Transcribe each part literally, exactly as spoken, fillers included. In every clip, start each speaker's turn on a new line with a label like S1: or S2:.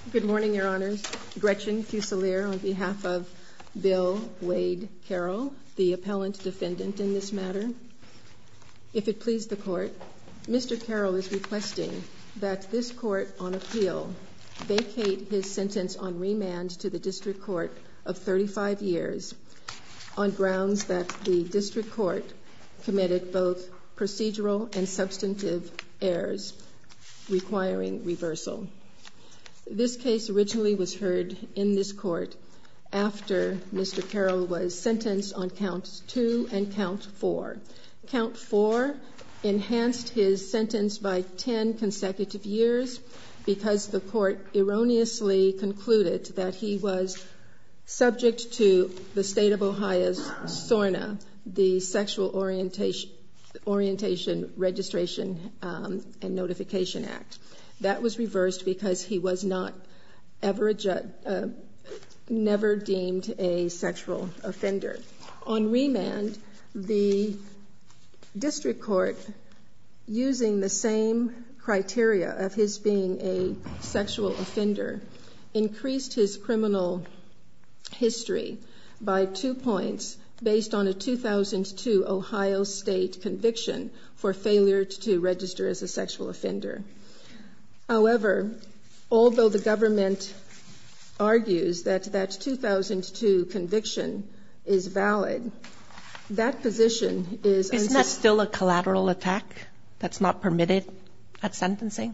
S1: Good morning, Your Honors. Gretchen Fusilier on behalf of Bill Wade Carroll, the appellant defendant in this matter. If it please the Court, Mister Carroll is requesting that this Court on appeal vacate his sentence on remand to the District Court of thirty-five years on grounds that the District Court committed both procedural and substantive errors requiring reversal. This case originally was heard in this court after Mister Carroll was sentenced on count two and count four. Count four enhanced his sentence by ten consecutive years because the court erroneously concluded that he was subject to the state of Ohio's SORNA, the Sexual Orientation, Orientation Registration um, and Notification Act. That was reversed because he was not ever a ju- uh, never deemed a sexual offender. On remand, the district court, using the same criteria of his being a sexual offender, increased his criminal history by two points based on a two thousand two Ohio State conviction for failure to register as a sexual offender. However, although the government argues that that two thousand two conviction is valid, that position is...
S2: Isn't that still a collateral attack that's not permitted at sentencing?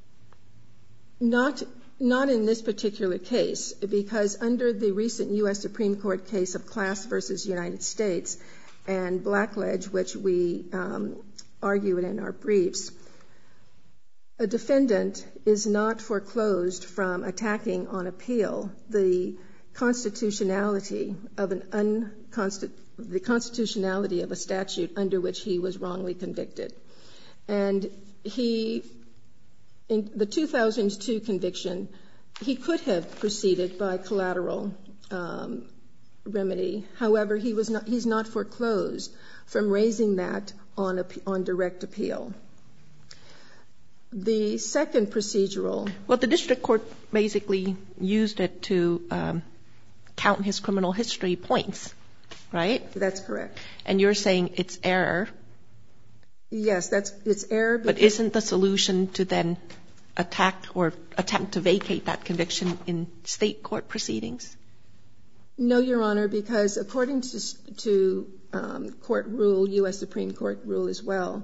S1: Not, not in this particular case, because under the recent U S Supreme Court case of Class versus United States and Blackledge, which we um, argued in our briefs, a defendant is not foreclosed from attacking on appeal the constitutionality of an unconsti- the constitutionality of a statute under which he was wrongly convicted. And he, in the two thousand two conviction, he could have proceeded by collateral um, remedy. However, he was not, he's not foreclosed from raising that on, a, on direct appeal. The second procedural...
S2: Well, the district court basically used it to um, count his criminal history points, right?
S1: That's correct.
S2: And you're saying it's error.
S1: Yes, that's it's error.
S2: But isn't the solution to then attack or attempt to vacate that conviction in state court proceedings?
S1: No, Your Honor, because according to, to um, court rule, U S Supreme Court rule as well,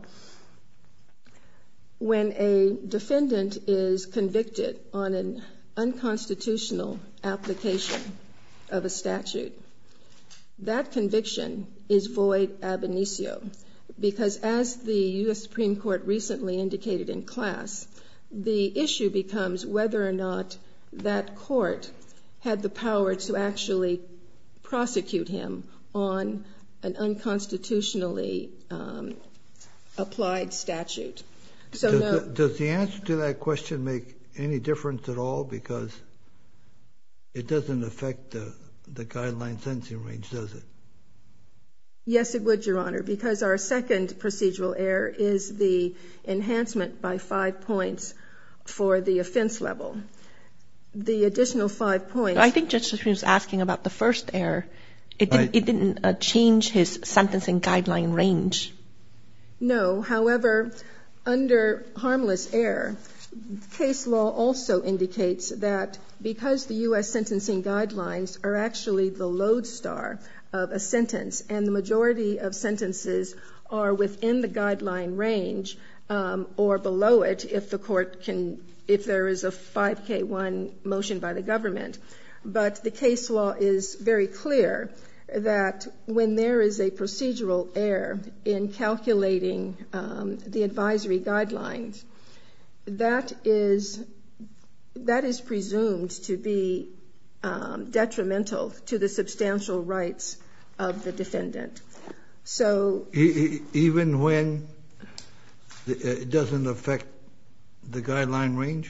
S1: when a defendant is convicted on an unconstitutional application of a statute, that conviction is void ab initio, because as the U S Supreme Court recently indicated in Class, the issue becomes whether or not that court had the power to actually prosecute him on an unconstitutionally um, applied statute. So
S3: does,
S1: no,
S3: the, does the answer to that question make any difference at all? Because it doesn't affect the, the guideline sentencing range, does it?
S1: Yes, it would, Your Honor, because our second procedural error is the enhancement by five points for the offense level. The additional five points...
S2: I think Judge Supreme was asking about the first error. It didn't, it didn't uh, change his sentencing guideline range.
S1: No, however, under harmless error, case law also indicates that because the U S sentencing guidelines are actually the lodestar of a sentence, and the majority of sentences are within the guideline range um, or below it if the court can, if there is a five K one motion by the government. But the case law is very clear that when there is a procedural error in calculating um, the advisory guidelines, that is that is presumed to be um, detrimental to the substantial rights of the defendant. So
S3: e- even when it doesn't affect the guideline range?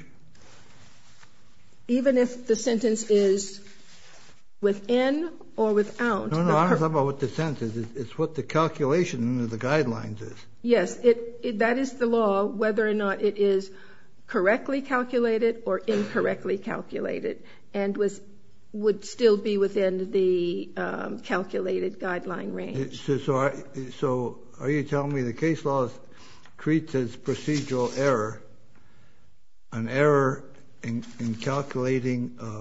S1: Even if the sentence is within or without.
S3: No, no, I'm not talking about what the sentence is. It's what the calculation under the guidelines is.
S1: Yes, it, it, that is the law, whether or not it is correctly calculated or incorrectly calculated, and was would still be within the um, calculated guideline range.
S3: So, so, are, so are you telling me the case law treats as procedural error an error in, in calculating uh,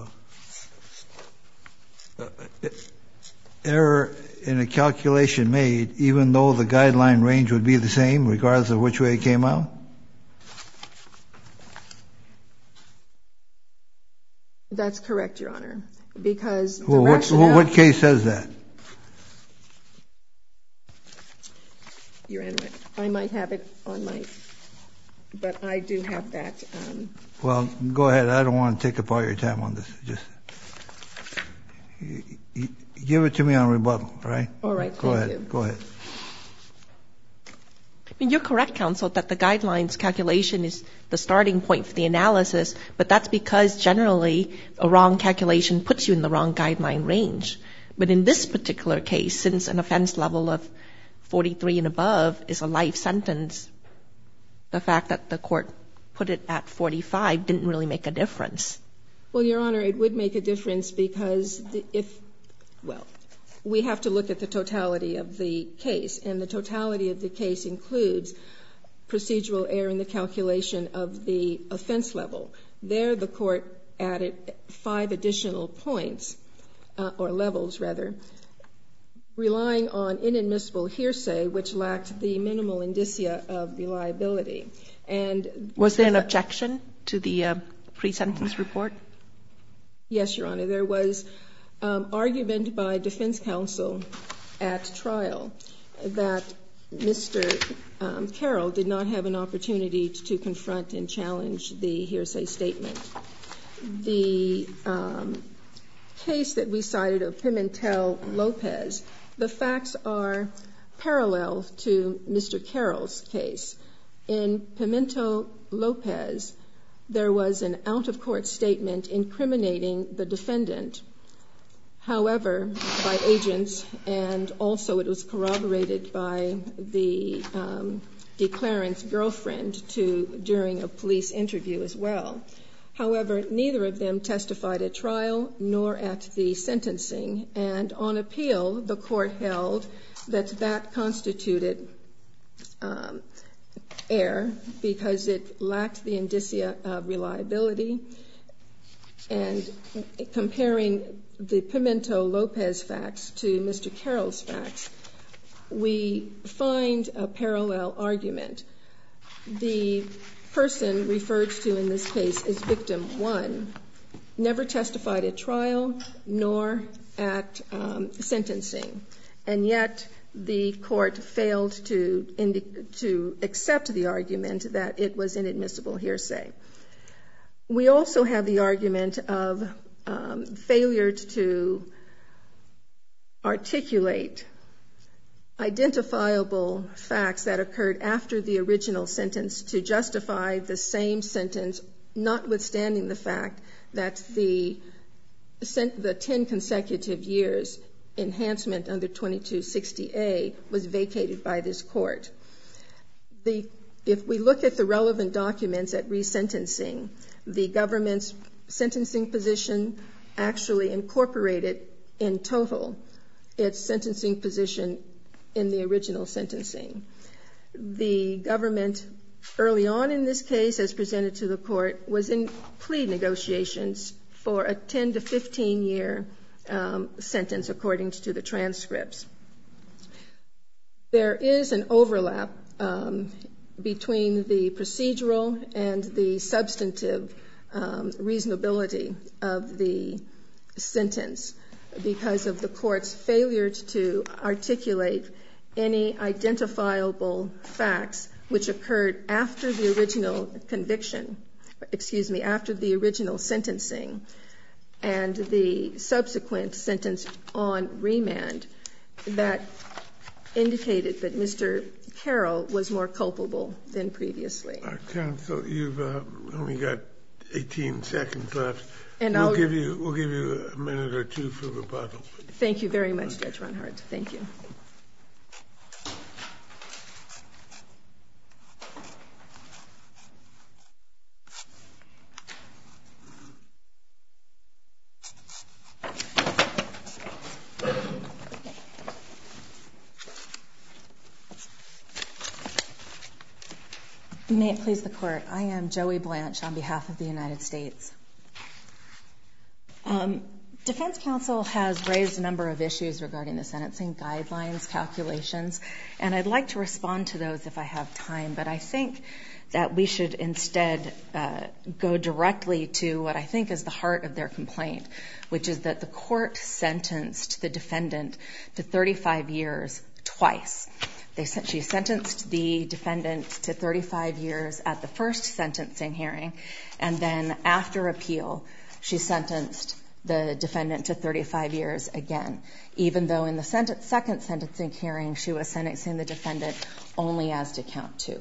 S3: uh, error in a calculation made, even though the guideline range would be the same, regardless of which way it came out?
S1: That's correct, Your Honor. Because the
S3: well, what,
S1: rationale,
S3: what case says that?
S1: Your Honor, I might have it on my, but I do have that. Um,
S3: well, go ahead. I don't want to take up all your time on this. Just you, you, give it to me on rebuttal, all right?
S1: All right.
S3: Go
S1: thank
S3: ahead.
S1: You.
S3: Go ahead.
S2: I mean, you're correct, counsel, that the guidelines calculation is the starting point for the analysis, but that's because generally a wrong calculation puts you in the wrong guideline range. But in this particular case, since an offense level of forty-three and above is a life sentence, the fact that the court put it at forty-five didn't really make a difference.
S1: Well, Your Honor, it would make a difference because the, if, well, we have to look at the totality of the case, and the totality of the case includes procedural error in the calculation of the offense level. There, the court added five additional points, uh, or levels rather, relying on inadmissible hearsay, which lacked the minimal indicia of reliability. And
S2: was there an objection to the uh, pre-sentence report?
S1: Yes, Your Honor. There was um, argument by defense counsel at trial that Mister Um, Carroll did not have an opportunity to confront and challenge the hearsay statement. The um, case that we cited of Pimentel-Lopez, the facts are parallel to Mister Carroll's case. In Pimentel-Lopez, there was an out-of-court statement incriminating the defendant. However, by agents, and also it was corroborated by the um, declarant's girlfriend to, during a police interview as well. However, neither of them testified at trial nor at the sentencing, and on appeal, the court held that that constituted um, error because it lacked the indicia of reliability. And comparing the Pimentel-Lopez facts to Mister Carroll's facts, we find a parallel argument. The person referred to in this case as victim one never testified at trial nor at um, sentencing, and yet the court failed to, indi- to accept the argument that it was inadmissible hearsay. We also have the argument of um, failure to articulate identifiable facts that occurred after the original sentence to justify the same sentence, notwithstanding the fact that the, the ten consecutive years enhancement under twenty-two sixty A was vacated by this court. The, if we look at the relevant documents at resentencing, the government's sentencing position actually incorporated in total its sentencing position in the original sentencing. The government, early on in this case, as presented to the court, was in plea negotiations for a ten to fifteen year um, sentence according to the transcripts. There is an overlap um, between the procedural and the substantive um, reasonability of the sentence because of the court's failure to articulate any identifiable facts which occurred after the original conviction, excuse me, after the original sentencing and the subsequent sentence on remand that indicated that Mister Carroll was more culpable than previously.
S4: Uh, counsel, you've uh, only got eighteen seconds left.
S1: And
S4: we'll
S1: I'll
S4: give you we'll give you a minute or two for rebuttal.
S1: Thank you very much, Judge Ronhart. Thank you.
S5: May it please the Court, I am Joey Blanche on behalf of the United States. Um, Defense counsel has raised a number of issues regarding the sentencing guidelines, calculations, and I'd like to respond to those if I have time, but I think that we should instead uh, go directly to what I think is the heart of their complaint, which is that the court sentenced the defendant to thirty-five years twice. They, she sentenced the defendant to thirty-five years at the first sentencing hearing, and then after appeal, she sentenced the defendant to thirty-five years again, even though in the sent- second sentencing hearing, she was sentencing the defendant only as to count two.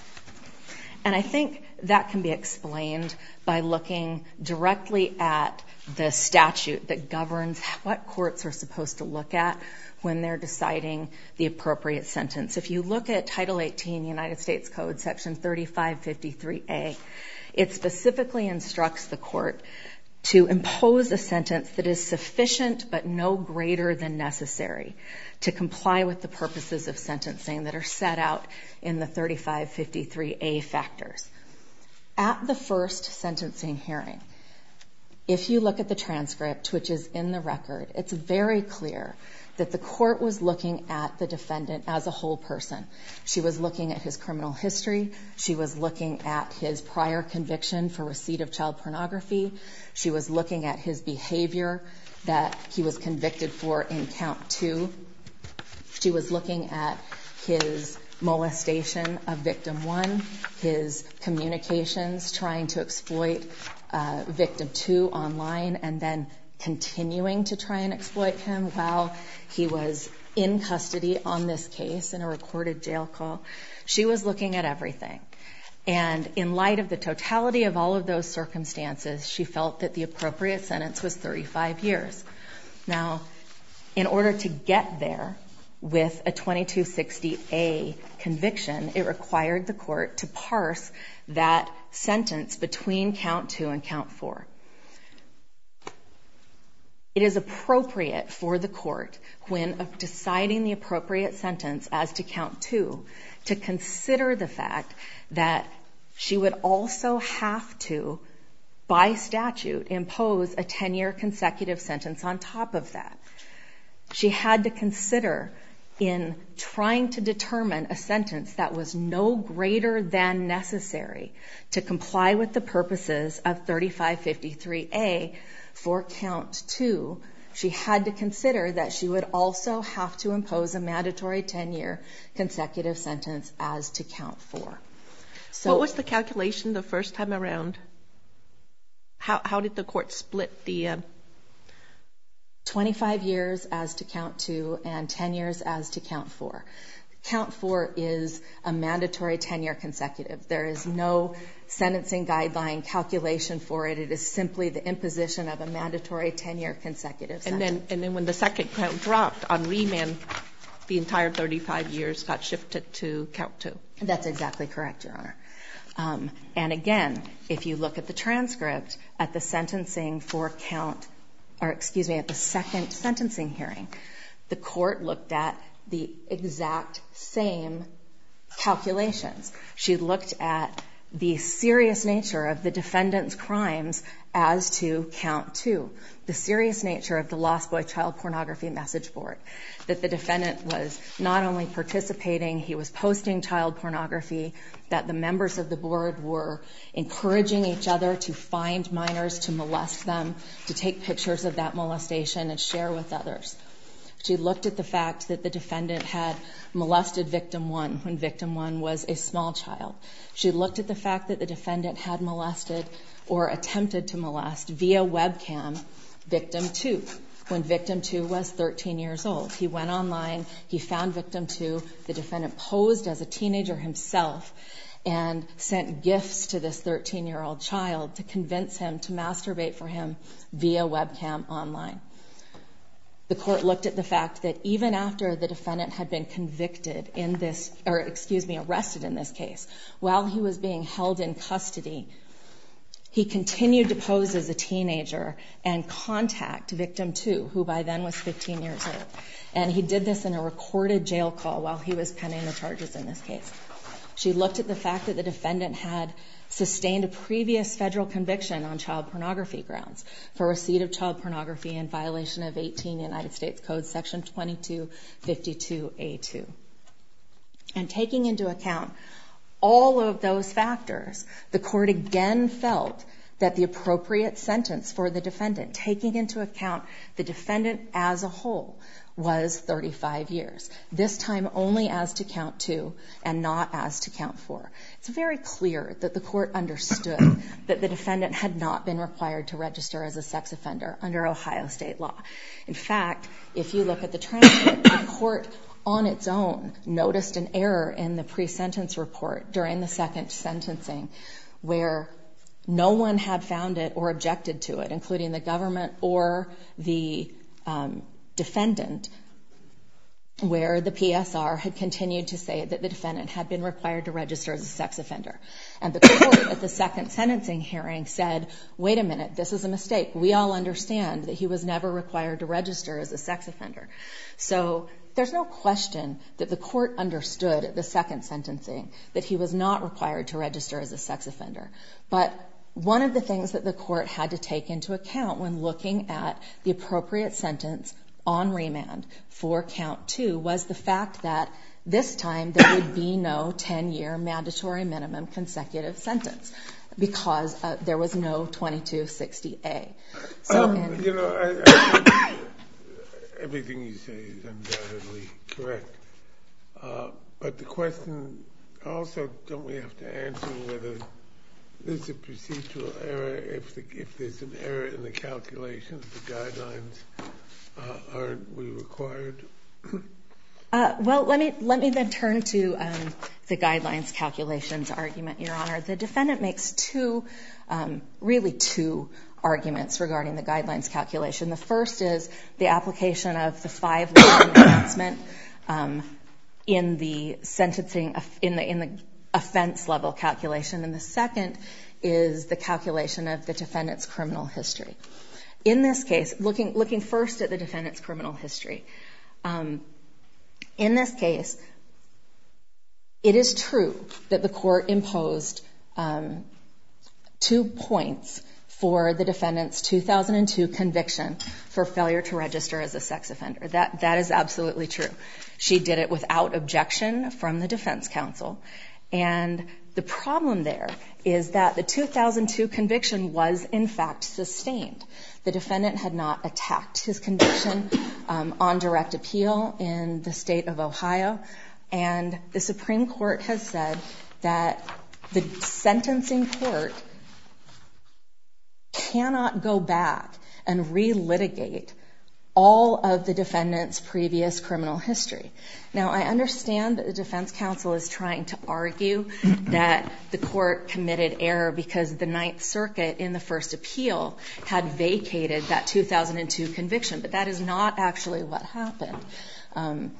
S5: And I think that can be explained by looking directly at the statute that governs what courts are supposed to look at when they're deciding the appropriate sentence. If you look at Title eighteen, United States Code, Section thirty-five fifty-three A, it specifically instructs the court to impose a sentence that is sufficient but no greater than necessary to comply with the purposes of sentencing that are set out in the thirty-five fifty-three A factors. At the first sentencing hearing, if you look at the transcript, which is in the record, it's very clear that the court was looking at the defendant as a whole person. She was looking at his criminal history. She was looking at his prior conviction for receipt of child pornography. She was looking at his behavior that he was convicted for in count two. She was looking at his molestation of victim one, his communications trying to exploit uh, victim two online, and then continuing to try and exploit him while he was in custody on this case in a recorded jail call. She was looking at everything. And in light of the totality of all of those circumstances, she felt that the appropriate sentence was thirty-five years. Now, in order to get there with a twenty-two sixty A conviction, it required the court to parse that sentence between count two and count four. It is appropriate for the court, when deciding the appropriate sentence as to count two, to consider the fact that she would also have to, by statute, impose a ten-year consecutive sentence on top of that. She had to consider, in trying to determine a sentence that was no greater than necessary to comply with the purposes of thirty-five fifty-three A, for count two, she had to consider that she would also have to impose a mandatory ten-year consecutive sentence as to count four. So,
S2: what was the calculation the first time around? How how did the court split the? Uh...
S5: twenty-five years as to count two and ten years as to count four. Count four is a mandatory ten-year consecutive. There is no sentencing guideline calculation for it. It is simply the imposition of a mandatory ten-year consecutive sentence.
S2: And then, and then when the second count dropped on remand, the entire thirty-five years got shifted to count two.
S5: That's exactly correct, Your Honor. Um, and again, if you look at the transcript at the sentencing for count, or excuse me, at the second sentencing hearing, the court looked at the exact same calculations. She looked at the serious nature of the defendant's crimes as to count two, the serious nature of the Lost Boy child pornography message board, that the defendant was not only participating, he was posting child pornography, that the members of the board were encouraging each other to find minors, to molest them, to take pictures of that molestation and share with others. She looked at the fact that the defendant had molested victim one when victim one was a small child. She looked at the fact that the defendant had molested or attempted to molest via webcam victim two when victim two was thirteen years old. He went online, he found victim two, the defendant posed as a teenager himself and sent gifts to this thirteen-year-old child to convince him to masturbate for him via webcam online. The court looked at the fact that even after the defendant had been convicted in this, or excuse me, arrested in this case, while he was being held in custody, he continued to pose as a teenager and contact victim two, who by then was fifteen years old. And he did this in a recorded jail call while he was penning the charges in this case. She looked at the fact that the defendant had sustained a previous federal conviction on child pornography grounds for receipt of child pornography in violation of eighteen United States Code Section twenty-two fifty-two A two. And taking into account all of those factors, the court again felt that the appropriate sentence for the defendant, taking into account the defendant as a whole, was thirty-five years. This time only as to count two and not as to count four. It's very clear that the court understood that the defendant had not been required to register as a sex offender under Ohio state law. In fact, if you look at the transcript, the court on its own noticed an error in the pre-sentence report during the second sentencing where no one had found it or objected to it, including the government or the um, defendant, where the P S R had continued to say that the defendant had been required to register as a sex offender. And the court at the second sentencing hearing said, wait a minute, this is a mistake. We all understand that he was never required to register as a sex offender. So there's no question that the court understood at the second sentencing that he was not required to register as a sex offender. But one of the things that the court had to take into account when looking at the appropriate sentence on remand for count two was the fact that this time there would be no ten-year mandatory minimum consecutive sentence because uh, there was no twenty-two sixty A. So,
S4: um,
S5: and,
S4: you know, I, I think everything you say is undoubtedly correct. Uh, but the question also, don't we have to answer whether there's a procedural error if the, if there's an error in the calculation of the guidelines? Uh, aren't we required?
S5: Uh, well, let me let me then turn to um, the guidelines calculations argument, Your Honor. The defendant makes two, um, really two arguments regarding the guidelines calculation. The first is the application of the five-level enhancement um, in the sentencing in the in the offense level calculation, and the second is the calculation of the defendant's criminal history. In this case, looking looking first at the defendant's criminal history, um, in this case, it is true that the court imposed um, two points for the defendant's two thousand two conviction for failure to register as a sex offender. That that is absolutely true. She did it without objection from the defense counsel, and the problem there is that the two thousand two conviction was in fact sustained. The defendant had not attacked his conviction um, on direct appeal in the state of Ohio, and the Supreme Court has said that the sentencing court cannot go back and relitigate all of the defendant's previous criminal history. Now, I understand that the defense counsel is trying to argue that the court committed error because the Ninth Circuit in the first appeal had vacated that two thousand two conviction, but that is not actually what happened. Um,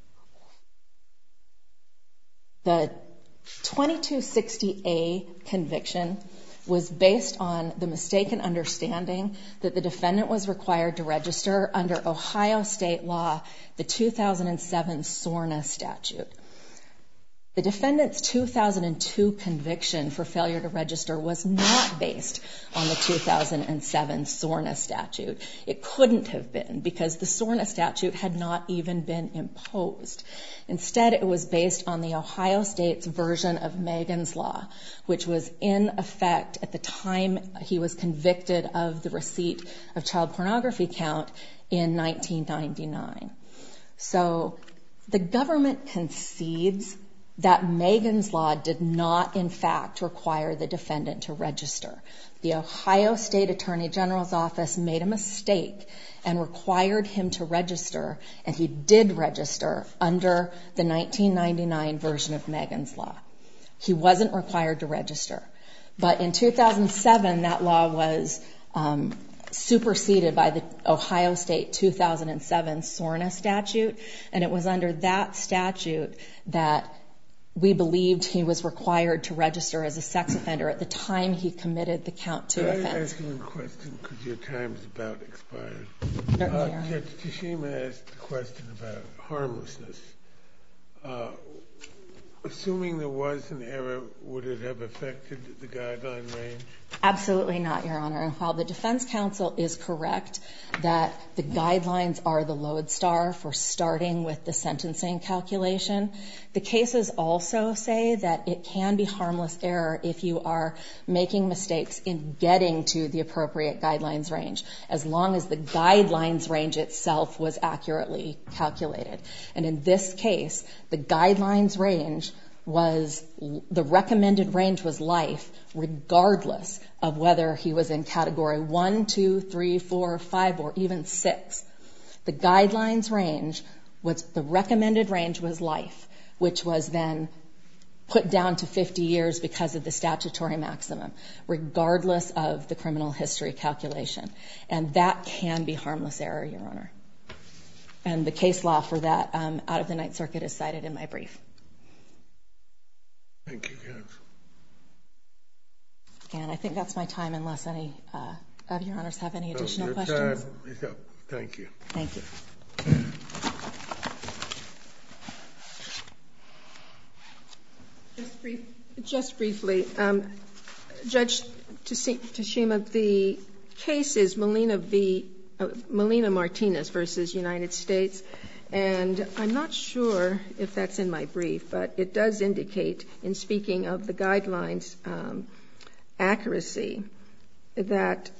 S5: the twenty-two sixty A conviction was based on the mistaken understanding that the defendant was required to register under Ohio state law, the two thousand seven SORNA statute. The defendant's two thousand two conviction for failure to register was not based on the two thousand seven SORNA statute. It couldn't have been because the SORNA statute had not even been imposed. Instead, it was based on the Ohio state's version of Megan's Law, which was in effect at the time he was convicted of the receipt of child pornography count in nineteen ninety-nine. So the government concedes that Megan's Law did not, in fact, require the defendant to register. The Ohio State Attorney General's office made a mistake and required him to register, and he did register under the nineteen ninety-nine version of Megan's Law. He wasn't required to register. But in two thousand seven, that law was um, superseded by the Ohio State two thousand seven SORNA statute, and it was under that statute that we believed he was required to register as a sex offender at the time he committed the count two
S4: Can
S5: offense.
S4: I ask you a question because your time is about expired?
S5: Certainly,
S4: uh, Judge Tashima asked a question about harmlessness. Uh, assuming there was an error, would it have affected the guideline range?
S5: Absolutely not, Your Honor. And while the defense counsel is correct that the guidelines are the lodestar for starting with the sentencing calculation, the cases also say that it can be harmless error if you are making mistakes in getting to the appropriate guidelines range, as long as the guidelines range itself was accurately calculated. And in this case, the guidelines range was, the recommended range was life, regardless of whether he was in category one, two, three, four, five, or even six. The guidelines range was, the recommended range was life, which was then put down to fifty years because of the statutory maximum, regardless of the criminal history calculation. And that can be harmless error, Your Honor. And the case law for that um, out of the Ninth Circuit is cited in my brief.
S4: Thank you, counsel.
S5: And I think that's my time, unless any uh, of Your Honors have any additional
S4: no, your
S5: questions.
S4: Time is up. Thank you.
S5: Thank you.
S1: Just, brief, just briefly, um, Judge Tashima, the case is Molina v. Uh, Molina Martinez versus United States, and I'm not sure if that's in my brief, but it does indicate, in speaking of the guidelines um, accuracy, that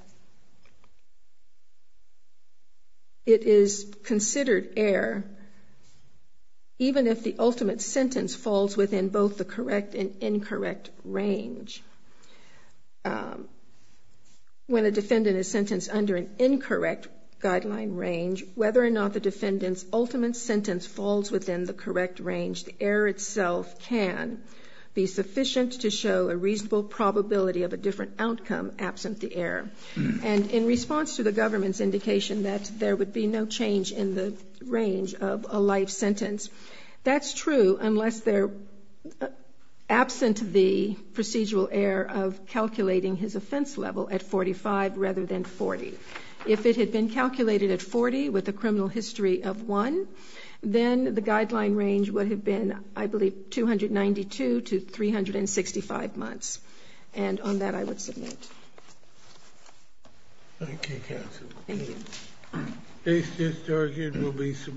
S1: it is considered error even if the ultimate sentence falls within both the correct and incorrect range. Um, when a defendant is sentenced under an incorrect guideline range, whether or not the defendant's ultimate sentence falls within the correct range, the error itself can be sufficient to show a reasonable probability of a different outcome absent the error. And in response to the government's indication that there would be no change in the range of a life sentence, that's true unless they're uh, absent the procedural error of calculating his offense level at forty-five rather than forty. If it had been calculated at forty with a criminal history of one, then the guideline range would have been, I believe, two hundred ninety-two to three hundred sixty-five months. And on that, I would submit.
S4: Thank you, counsel.
S1: Thank you.
S4: Case just argued will be submitted.